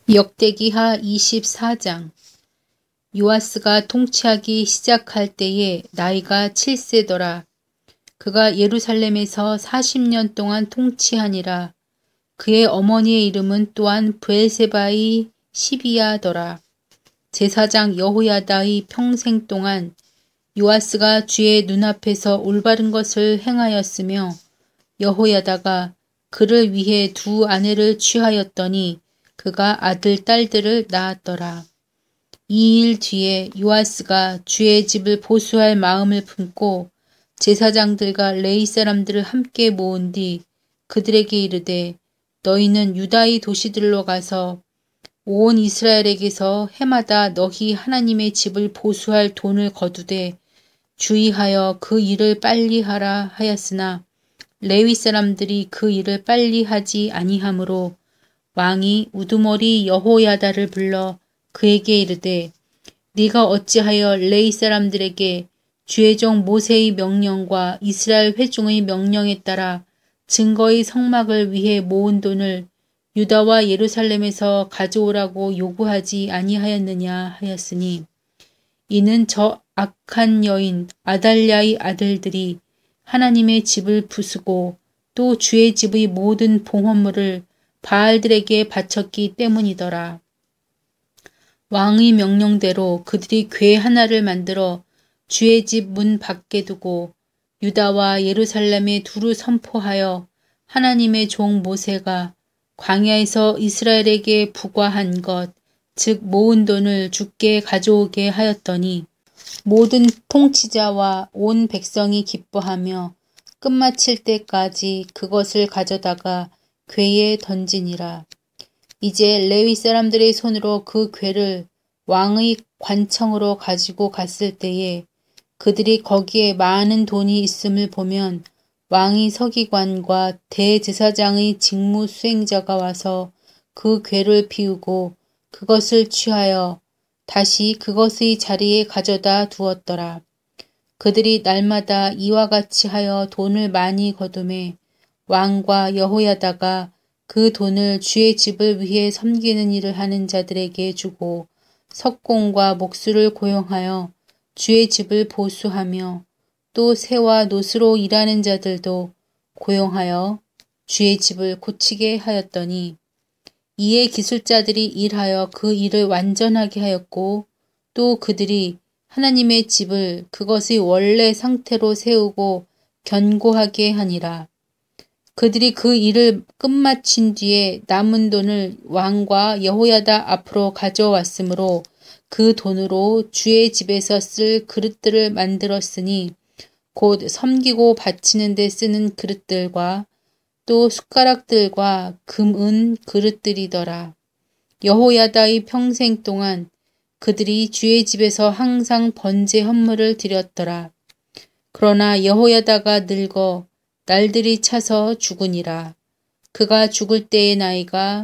역대기하 24장. 요아스가 통치하기 시작할 때에 나이가 7세더라. 그가 예루살렘에서 40년 동안 통치하니라. 그의 어머니의 이름은 또한 브엘세바의 시비야더라. 제사장 여호야다의 평생 동안 요아스가 주의 눈앞에서 올바른 것을 행하였으며 여호야다가 그를 위해 두 아내를 취하였더니 그가 아들, 딸들을 낳았더라. 이 일 뒤에 요아스가 주의 집을 보수할 마음을 품고 제사장들과 레위 사람들을 함께 모은 뒤 그들에게 이르되 너희는 유다의 도시들로 가서 온 이스라엘에게서 해마다 너희 하나님의 집을 보수할 돈을 거두되 주의하여 그 일을 빨리 하라 하였으나 레위 사람들이 그 일을 빨리 하지 아니하므로 왕이 우두머리 여호야다를 불러 그에게 이르되 네가 어찌하여 레위 사람들에게 주의 종 모세의 명령과 이스라엘 회중의 명령에 따라 증거의 성막을 위해 모은 돈을 유다와 예루살렘에서 가져오라고 요구하지 아니하였느냐 하였으니 이는 저 악한 여인 아달랴의 아들들이 하나님의 집을 부수고 또 주의 집의 모든 봉헌물을 바알들에게 바쳤기 때문이더라. 왕의 명령대로 그들이 궤 하나를 만들어 주의 집 문 밖에 두고 유다와 예루살렘에 두루 선포하여 하나님의 종 모세가 광야에서 이스라엘에게 부과한 것, 즉 모은 돈을 주께 가져오게 하였더니 모든 통치자와 온 백성이 기뻐하며 끝마칠 때까지 그것을 가져다가 궤에 던지니라. 이제 레위 사람들의 손으로 그 궤를 왕의 관청으로 가지고 갔을 때에 그들이 거기에 많은 돈이 있음을 보면 왕의 서기관과 대제사장의 직무 수행자가 와서 그 궤를 비우고 그것을 취하여 다시 그것의 자리에 가져다 두었더라. 그들이 날마다 이와 같이 하여 돈을 많이 거두매 왕과 여호야다가 그 돈을 주의 집을 위해 섬기는 일을 하는 자들에게 주고 석공과 목수를 고용하여 주의 집을 보수하며 또 새와 노수로 일하는 자들도 고용하여 주의 집을 고치게 하였더니 이에 기술자들이 일하여 그 일을 완전하게 하였고 또 그들이 하나님의 집을 그것의 원래 상태로 세우고 견고하게 하니라. 그들이 그 일을 끝마친 뒤에 남은 돈을 왕과 여호야다 앞으로 가져왔으므로 그 돈으로 주의 집에서 쓸 그릇들을 만들었으니 곧 섬기고 바치는 데 쓰는 그릇들과 또 숟가락들과 금은 그릇들이더라. 여호야다의 평생 동안 그들이 주의 집에서 항상 번제 헌물을 드렸더라. 그러나 여호야다가 늙어 날들이 차서 죽으니라. 그가 죽을 때의 나이가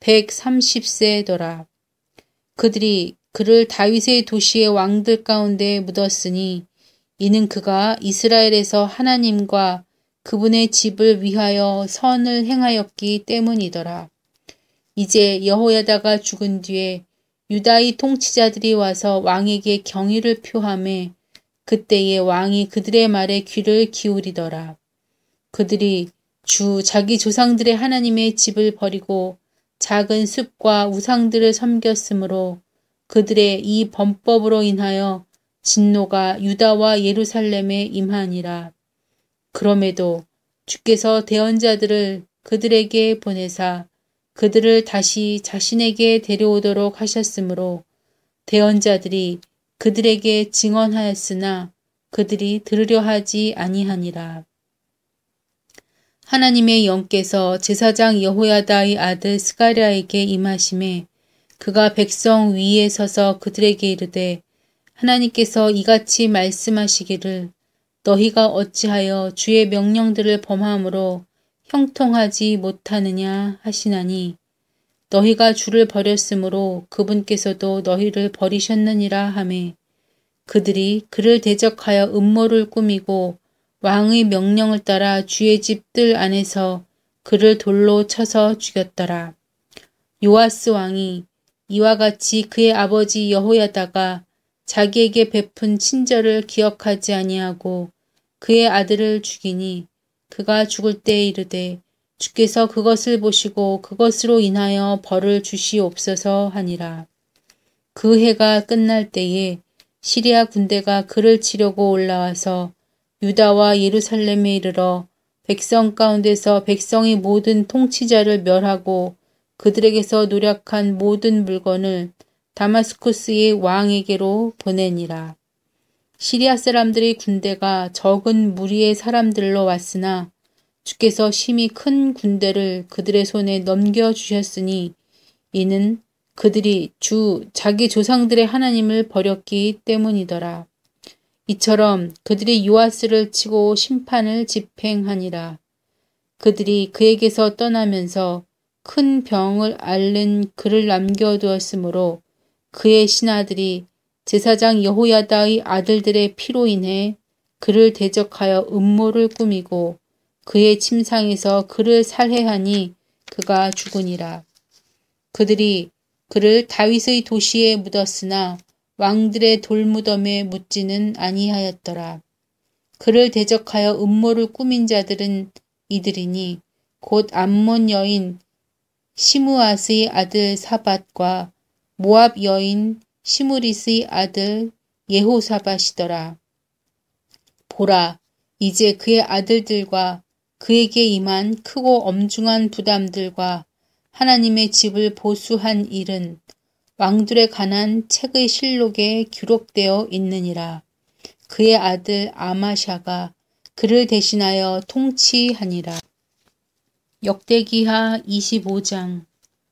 130세더라. 그들이 그를 다윗의 도시의 왕들 가운데 묻었으니 이는 그가 이스라엘에서 하나님과 그분의 집을 위하여 선을 행하였기 때문이더라. 이제 여호야다가 죽은 뒤에 유다의 통치자들이 와서 왕에게 경의를 표하매 그때에 왕이 그들의 말에 귀를 기울이더라. 그들이 자기 조상들의 하나님의 집을 버리고 작은 숲과 우상들을 섬겼으므로 그들의 이 범법으로 인하여 진노가 유다와 예루살렘에 임하니라. 그럼에도 주께서 대언자들을 그들에게 보내사 그들을 다시 자신에게 데려오도록 하셨으므로 대언자들이 그들에게 증언하였으나 그들이 들으려 하지 아니하니라. 하나님의 영께서 제사장 여호야다의 아들 스가랴에게 임하심에 그가 백성 위에 서서 그들에게 이르되 하나님께서 이같이 말씀하시기를 너희가 어찌하여 주의 명령들을 범함으로 형통하지 못하느냐 하시나니 너희가 주를 버렸으므로 그분께서도 너희를 버리셨느니라 하매 그들이 그를 대적하여 음모를 꾸미고 왕의 명령을 따라 주의 집 뜰 안에서 그를 돌로 쳐서 죽였더라. 요아스 왕이 이와 같이 그의 아버지 여호야다가 자기에게 베푼 친절을 기억하지 아니하고 그의 아들을 죽이니 그가 죽을 때에 이르되 주께서 그것을 보시고 그것으로 인하여 벌을 주시옵소서 하니라. 그 해가 끝날 때에 시리아 군대가 그를 치려고 올라와서 유다와 예루살렘에 이르러 백성 가운데서 백성의 모든 통치자를 멸하고 그들에게서 노력한 모든 물건을 다마스쿠스의 왕에게로 보내니라. 시리아 사람들의 군대가 적은 무리의 사람들로 왔으나 주께서 심히 큰 군대를 그들의 손에 넘겨주셨으니 이는 그들이 자기 조상들의 하나님을 버렸기 때문이더라. 이처럼 그들이 요아스를 치고 심판을 집행하니라. 그들이 그에게서 떠나면서 큰 병을 앓는 그를 남겨두었으므로 그의 신하들이 제사장 여호야다의 아들들의 피로 인해 그를 대적하여 음모를 꾸미고 그의 침상에서 그를 살해하니 그가 죽으니라. 그들이 그를 다윗의 도시에 묻었으나 왕들의 돌무덤에 묻지는 아니하였더라. 그를 대적하여 음모를 꾸민 자들은 이들이니 곧 암몬 여인 시므앗의 아들 사밧과 모압 여인 시므릿의 아들 예호사밧이더라. 보라, 이제 그의 아들들과 그에게 임한 크고 엄중한 부담들과 하나님의 집을 보수한 일은 왕들에 관한 책의 실록에 기록되어 있느니라. 그의 아들 아마샤가 그를 대신하여 통치하니라. 역대기하 25장.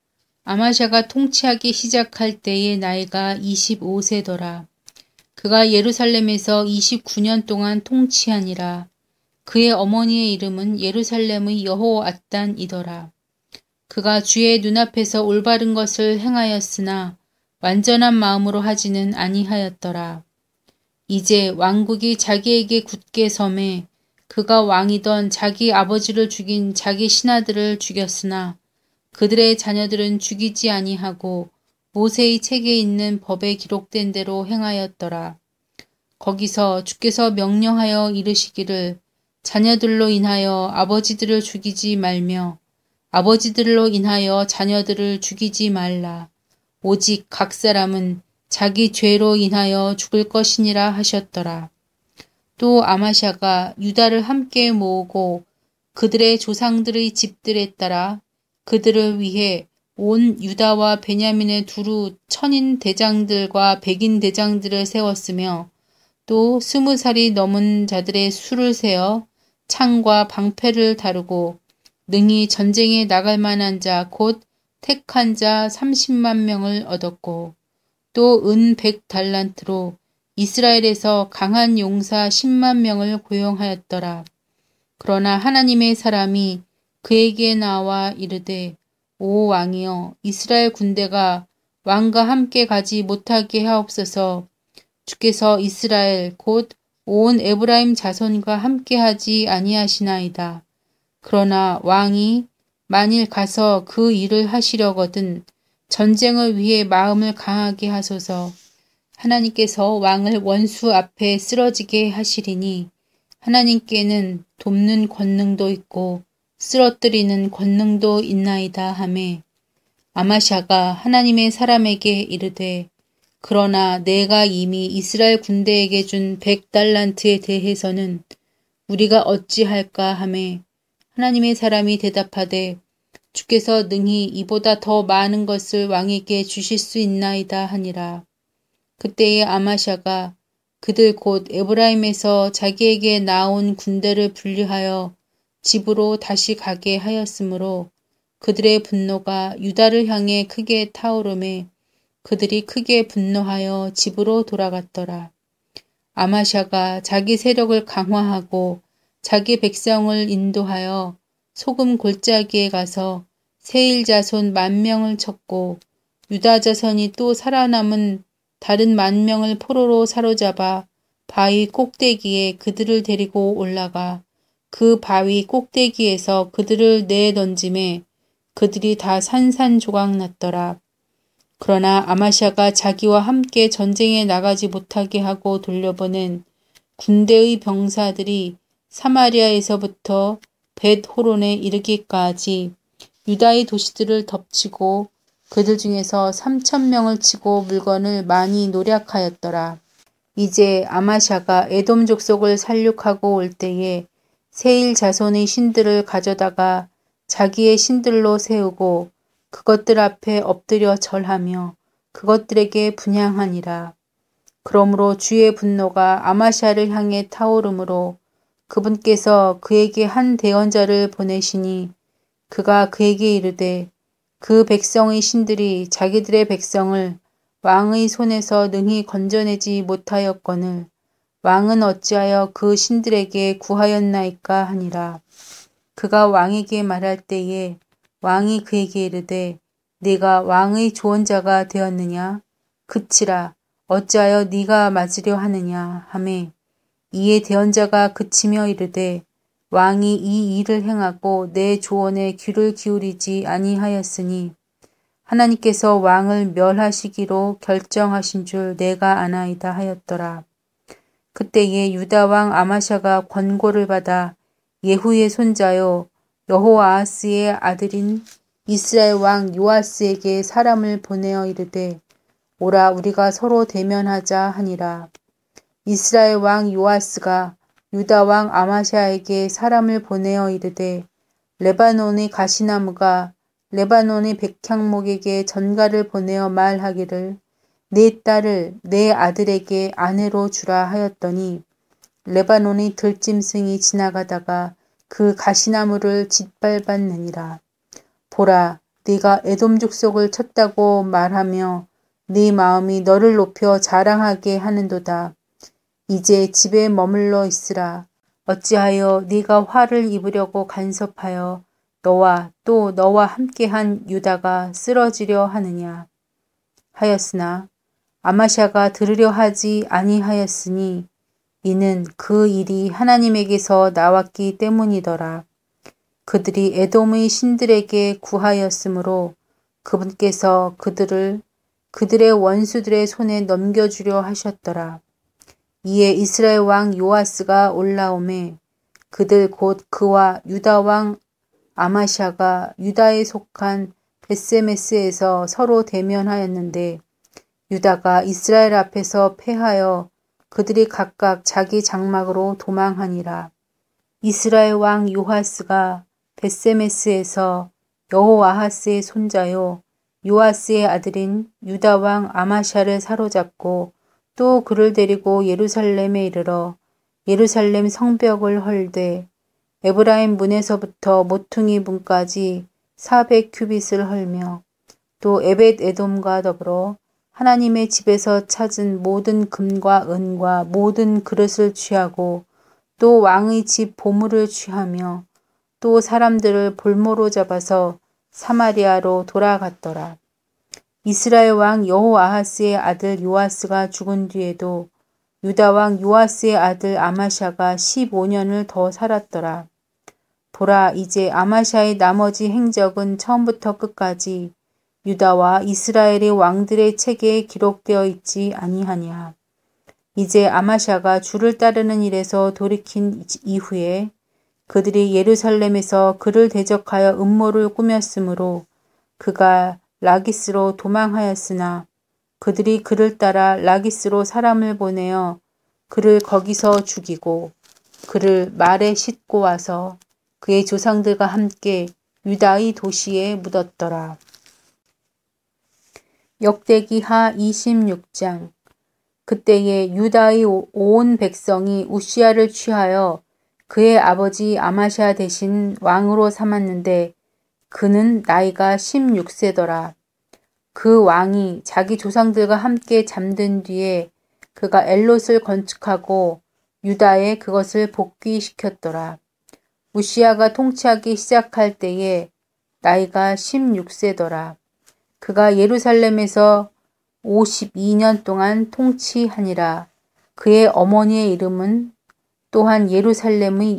아마샤가 통치하기 시작할 때의 나이가 25세더라. 그가 예루살렘에서 29년 동안 통치하니라. 그의 어머니의 이름은 예루살렘의 여호앗단이더라. 그가 주의 눈앞에서 올바른 것을 행하였으나 완전한 마음으로 하지는 아니하였더라. 이제 왕국이 자기에게 굳게 섬에 그가 왕이던 자기 아버지를 죽인 자기 신하들을 죽였으나 그들의 자녀들은 죽이지 아니하고 모세의 책에 있는 법에 기록된 대로 행하였더라. 거기서 주께서 명령하여 이르시기를 자녀들로 인하여 아버지들을 죽이지 말며 아버지들로 인하여 자녀들을 죽이지 말라. 오직 각 사람은 자기 죄로 인하여 죽을 것이니라 하셨더라. 또 아마샤가 유다를 함께 모으고 그들의 조상들의 집들에 따라 그들을 위해 온 유다와 베냐민의 두루 천인 대장들과 백인 대장들을 세웠으며 또 20살이 넘은 자들의 수를 세어 창과 방패를 다루고 능히 전쟁에 나갈 만한 자 곧 택한 자 30만 명을 얻었고 또 은 100달란트로 이스라엘에서 강한 용사 10만 명을 고용하였더라. 그러나 하나님의 사람이 그에게 나와 이르되 오 왕이여 이스라엘 군대가 왕과 함께 가지 못하게 하옵소서. 주께서 이스라엘 곧 온 에브라임 자손과 함께하지 아니하시나이다. 그러나 왕이 만일 가서 그 일을 하시려거든 전쟁을 위해 마음을 강하게 하소서. 하나님께서 왕을 원수 앞에 쓰러지게 하시리니 하나님께는 돕는 권능도 있고 쓰러뜨리는 권능도 있나이다 하매 아마샤가 하나님의 사람에게 이르되 그러나 내가 이미 이스라엘 군대에게 준 100달란트에 대해서는 우리가 어찌할까 하매 하나님의 사람이 대답하되 주께서 능히 이보다 더 많은 것을 왕에게 주실 수 있나이다 하니라. 그때에 아마샤가 그들 곧 에브라임에서 자기에게 나온 군대를 분리하여 집으로 다시 가게 하였으므로 그들의 분노가 유다를 향해 크게 타오르매 그들이 크게 분노하여 집으로 돌아갔더라. 아마샤가 자기 세력을 강화하고 자기 백성을 인도하여 소금 골짜기에 가서 세일 자손 10,000명을 쳤고 유다 자손이 또 살아남은 다른 10,000명을 포로로 사로잡아 바위 꼭대기에 그들을 데리고 올라가 그 바위 꼭대기에서 그들을 내던짐에 그들이 다 산산조각 났더라. 그러나 아마샤가 자기와 함께 전쟁에 나가지 못하게 하고 돌려보낸 군대의 병사들이 사마리아에서부터 벳호론에 이르기까지 유다의 도시들을 덮치고 그들 중에서 3,000명을 치고 물건을 많이 노략하였더라. 이제 아마샤가 에돔 족속을 살육하고 올 때에 세일 자손의 신들을 가져다가 자기의 신들로 세우고 그것들 앞에 엎드려 절하며 그것들에게 분향하니라. 그러므로 주의 분노가 아마샤를 향해 타오르므로 그분께서 그에게 한 대언자를 보내시니 그가 그에게 이르되 그 백성의 신들이 자기들의 백성을 왕의 손에서 능히 건져내지 못하였거늘 왕은 어찌하여 그 신들에게 구하였나이까 하니라. 그가 왕에게 말할 때에 왕이 그에게 이르되 네가 왕의 조언자가 되었느냐? 그치라 어찌하여 네가 맞으려 하느냐 하매 이에 대언자가 그치며 이르되 왕이 이 일을 행하고 내 조언에 귀를 기울이지 아니하였으니 하나님께서 왕을 멸하시기로 결정하신 줄 내가 아나이다 하였더라. 그때에 유다 왕 아마샤가 권고를 받아 예후의 손자요 여호아하스의 아들인 이스라엘 왕 요아스에게 사람을 보내어 이르되 오라 우리가 서로 대면하자 하니라. 이스라엘 왕 요아스가 유다 왕 아마샤에게 사람을 보내어 이르되 레바논의 가시나무가 레바논의 백향목에게 전가를 보내어 말하기를 내 딸을 내 아들에게 아내로 주라 하였더니 레바논의 들짐승이 지나가다가 그 가시나무를 짓밟았느니라. 보라 네가 에돔 족속을 쳤다고 말하며 네 마음이 너를 높여 자랑하게 하는도다. 이제 집에 머물러 있으라. 어찌하여 네가 화를 입으려고 간섭하여 너와 또 너와 함께한 유다가 쓰러지려 하느냐 하였으나 아마샤가 들으려 하지 아니하였으니 이는 그 일이 하나님에게서 나왔기 때문이더라. 그들이 에돔의 신들에게 구하였으므로 그분께서 그들을 그들의 원수들의 손에 넘겨주려 하셨더라. 이에 이스라엘 왕 요아스가 올라오매 그들 곧 그와 유다 왕 아마샤가 유다에 속한 벳세메스에서 서로 대면하였는데 유다가 이스라엘 앞에서 패하여 그들이 각각 자기 장막으로 도망하니라. 이스라엘 왕 요아스가 벳세메스에서 여호아하스의 손자요 요아스의 아들인 유다 왕 아마샤를 사로잡고 또 그를 데리고 예루살렘에 이르러 예루살렘 성벽을 헐되 에브라임 문에서부터 모퉁이 문까지 400규빗을 헐며 또 에벳 에돔과 더불어 하나님의 집에서 찾은 모든 금과 은과 모든 그릇을 취하고 또 왕의 집 보물을 취하며 또 사람들을 볼모로 잡아서 사마리아로 돌아갔더라. 이스라엘 왕 여호아하스의 아들 요아스가 죽은 뒤에도 유다 왕 요아스의 아들 아마샤가 15년을 더 살았더라. 보라 이제 아마샤의 나머지 행적은 처음부터 끝까지 유다와 이스라엘의 왕들의 책에 기록되어 있지 아니하냐. 이제 아마샤가 주를 따르는 일에서 돌이킨 이후에 그들이 예루살렘에서 그를 대적하여 음모를 꾸몄으므로 그가 라기스로 도망하였으나 그들이 그를 따라 라기스로 사람을 보내어 그를 거기서 죽이고 그를 말에 싣고 와서 그의 조상들과 함께 유다의 도시에 묻었더라. 역대기하 26장. 그때에 유다의 온 백성이 우시야를 취하여 그의 아버지 아마샤 대신 왕으로 삼았는데 그는 나이가 16세더라. 그 왕이 자기 조상들과 함께 잠든 뒤에 그가 엘롯을 건축하고 유다에 그것을 복귀시켰더라. 우시야가 통치하기 시작할 때에 나이가 16세더라. 그가 예루살렘에서 52년 동안 통치하니라. 그의 어머니의 이름은 또한 예루살렘의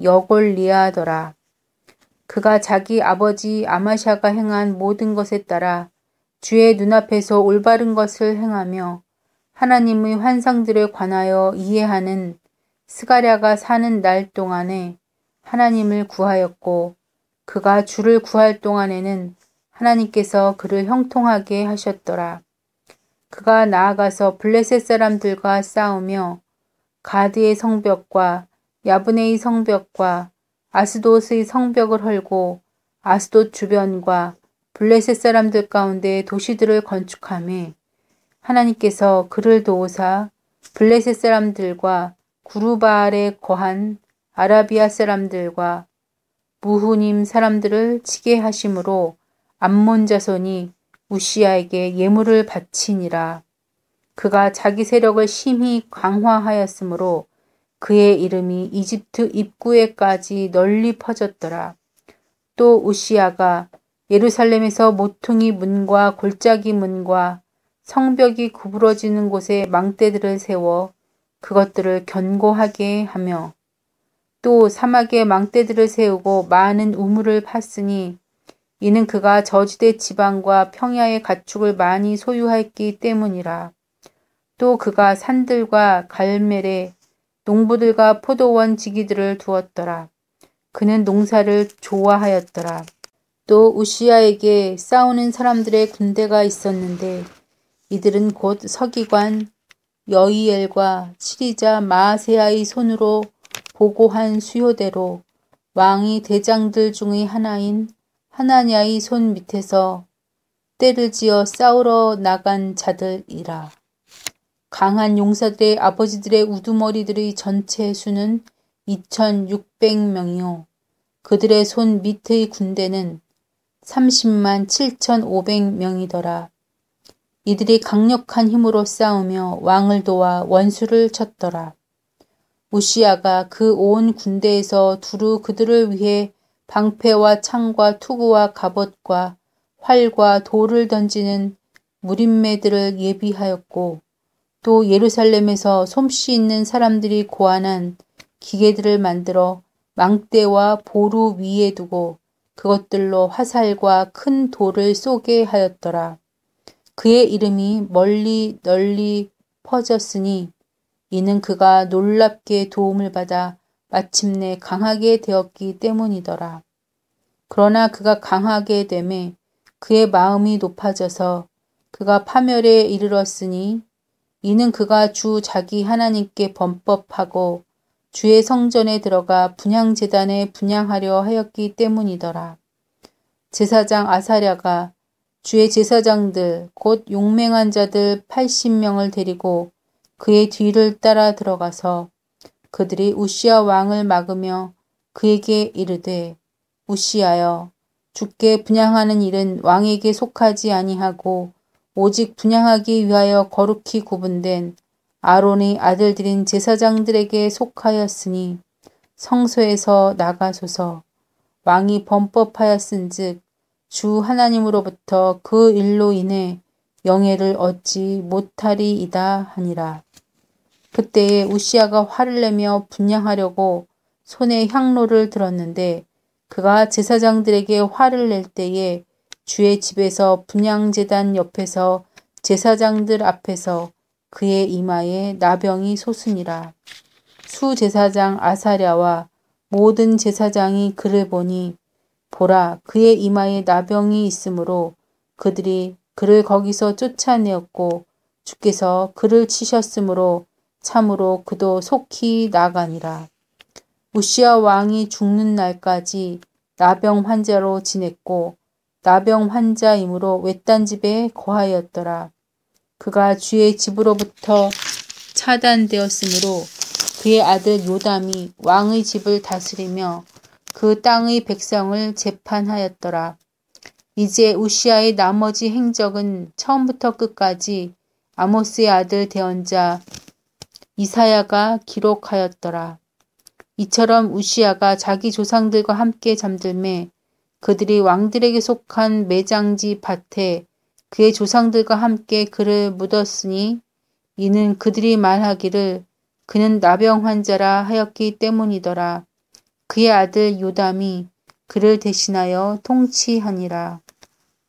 여골리아더라. 그가 자기 아버지 아마샤가 행한 모든 것에 따라 주의 눈앞에서 올바른 것을 행하며 하나님의 환상들에 관하여 이해하는 스가랴가 사는 날 동안에 하나님을 구하였고 그가 주를 구할 동안에는 하나님께서 그를 형통하게 하셨더라. 그가 나아가서 블레셋 사람들과 싸우며 가드의 성벽과 야브네의 성벽과 아스돗의 성벽을 헐고 아스돗 주변과 블레셋 사람들 가운데 도시들을 건축하며 하나님께서 그를 도우사 블레셋 사람들과 구르바알에 거한 아라비아 사람들과 무후님 사람들을 치게 하심으로 암몬 자손이 우시야에게 예물을 바치니라. 그가 자기 세력을 심히 강화하였으므로 그의 이름이 이집트 입구에까지 널리 퍼졌더라. 또 우시야가 예루살렘에서 모퉁이 문과 골짜기 문과 성벽이 구부러지는 곳에 망대들을 세워 그것들을 견고하게 하며 또 사막에 망대들을 세우고 많은 우물을 팠으니 이는 그가 저지대 지방과 평야의 가축을 많이 소유했기 때문이라. 또 그가 산들과 갈멜에 농부들과 포도원 지기들을 두었더라. 그는 농사를 좋아하였더라. 또 우시야에게 싸우는 사람들의 군대가 있었는데 이들은 곧 서기관 여이엘과 치리자 마아세야의 손으로 보고한 수요대로 왕이 대장들 중의 하나인 하나냐의 손 밑에서 때를 지어 싸우러 나간 자들이라. 강한 용사들의 아버지들의 우두머리들의 전체 수는 2,600명이요. 그들의 손 밑의 군대는 30만 7,500명이더라. 이들이 강력한 힘으로 싸우며 왕을 도와 원수를 쳤더라. 우시야가 그 온 군대에서 두루 그들을 위해 방패와 창과 투구와 갑옷과 활과 돌을 던지는 무림매들을 예비하였고 또 예루살렘에서 솜씨 있는 사람들이 고안한 기계들을 만들어 망대와 보루 위에 두고 그것들로 화살과 큰 돌을 쏘게 하였더라. 그의 이름이 멀리 널리 퍼졌으니 이는 그가 놀랍게 도움을 받아 마침내 강하게 되었기 때문이더라. 그러나 그가 강하게 되매 그의 마음이 높아져서 그가 파멸에 이르렀으니 이는 그가 주 자기 하나님께 범법하고 주의 성전에 들어가 분향제단에 분향하려 하였기 때문이더라. 제사장 아사랴가 주의 제사장들 곧 용맹한 자들 80명을 데리고 그의 뒤를 따라 들어가서 그들이 우시야 왕을 막으며 그에게 이르되 우시야여 주께 분향하는 일은 왕에게 속하지 아니하고 오직 분향하기 위하여 거룩히 구분된 아론의 아들들인 제사장들에게 속하였으니 성소에서 나가소서. 왕이 범법하였은즉 주 하나님으로부터 그 일로 인해 영예를 얻지 못하리이다 하니라. 그때에 우시야가 화를 내며 분향하려고 손에 향로를 들었는데 그가 제사장들에게 화를 낼 때에 주의 집에서 분향제단 옆에서 제사장들 앞에서 그의 이마에 나병이 솟으니라. 수제사장 아사랴와 모든 제사장이 그를 보니 보라 그의 이마에 나병이 있으므로 그들이 그를 거기서 쫓아내었고 주께서 그를 치셨으므로 참으로 그도 속히 나가니라. 우시야 왕이 죽는 날까지 나병 환자로 지냈고 나병 환자이므로 외딴 집에 거하였더라. 그가 주의 집으로부터 차단되었으므로 그의 아들 요담이 왕의 집을 다스리며 그 땅의 백성을 재판하였더라. 이제 우시야의 나머지 행적은 처음부터 끝까지 아모스의 아들 대언자 이사야가 기록하였더라. 이처럼 우시야가 자기 조상들과 함께 잠들매 그들이 왕들에게 속한 매장지 밭에 그의 조상들과 함께 그를 묻었으니 이는 그들이 말하기를 그는 나병 환자라 하였기 때문이더라. 그의 아들 요담이 그를 대신하여 통치하니라.